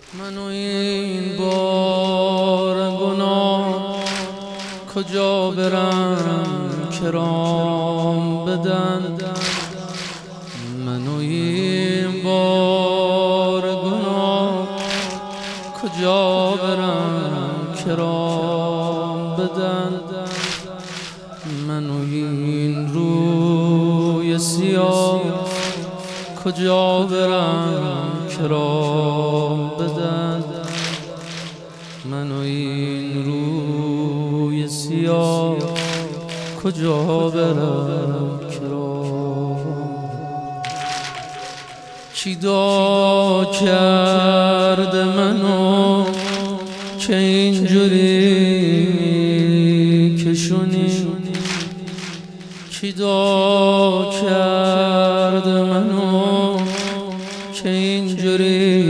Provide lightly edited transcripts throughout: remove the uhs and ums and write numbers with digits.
منو این بار گناه کجا برم کرام بدن. منو این بار گناه کجا برم کرام بدن. منو این روی سیاه کجا برم کرام بدن. منو این روی سیاه کجا برم کرام. چی دا کرده منو که اینجوری کشونی. چی دا کرده منو که اینجوری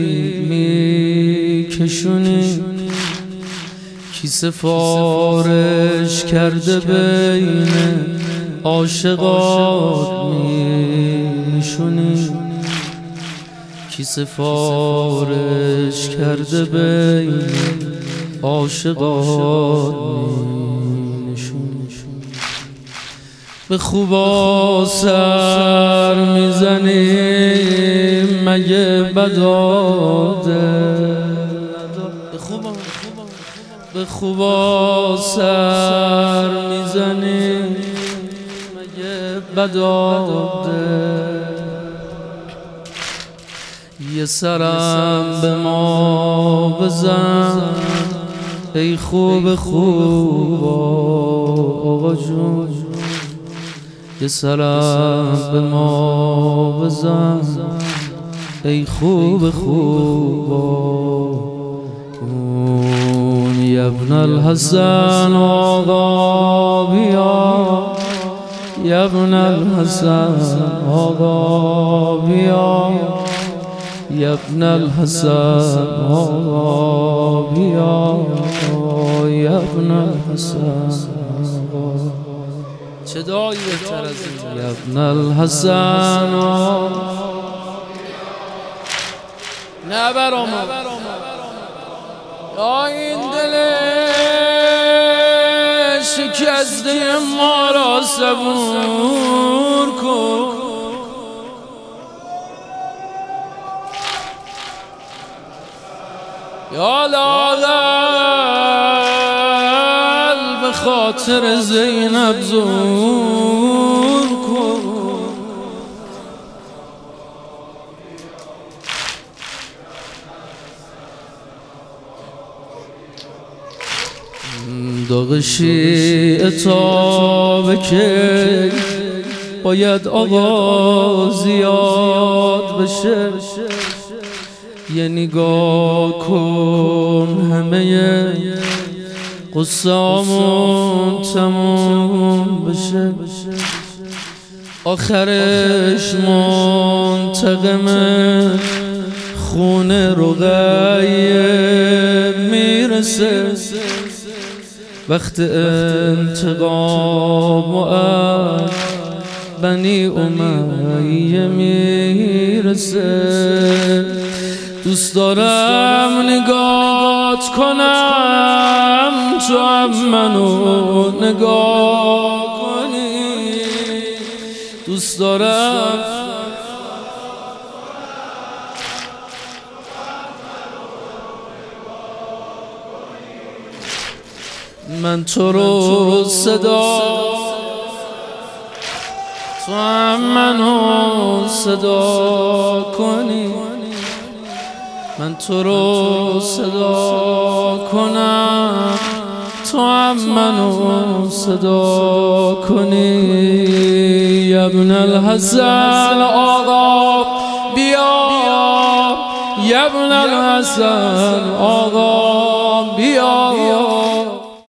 میکشونی. کی سفارش کرده بین عاشقات میشونی. کی سفارش کرده بین عاشقات میشونی. به خوبا سر میزنی مگه بداده. به خوبا سر میزنی مگه بداده. یه سرم به ما بزن ای خوب خوب آقا جون. یه سرم به ما بزن ای خوب خوب یا ابن الحسن آقا بیا. یا ابن الحسن آقا بیا. یا ابن الحسن آقا بیا. یا ابن الحسن چه دعایی بهتر از این. یا ابن الحسن نه برام یا این دل شکسته ما را صبور کن. یا لاغل به خاطر زینب زور کن. داغ شیعه تا به کی باید آقا زیاد بشه. یه نگاه کن همه قصامون تموم بشه. آخرش منتقم خون رقیه میرسه. وقت انتقام و از بنی امیه میرسه. دوست دارم نگات کنم تو هم منو نگاه کنی. دوست دارم من تو رو صدا تو هم منو صدا کنی. من تو رو صدا کنم تو هم منو صدا کنی. یا ابن الحسن آقا بیا. یا ابن الحسن آقا بیا.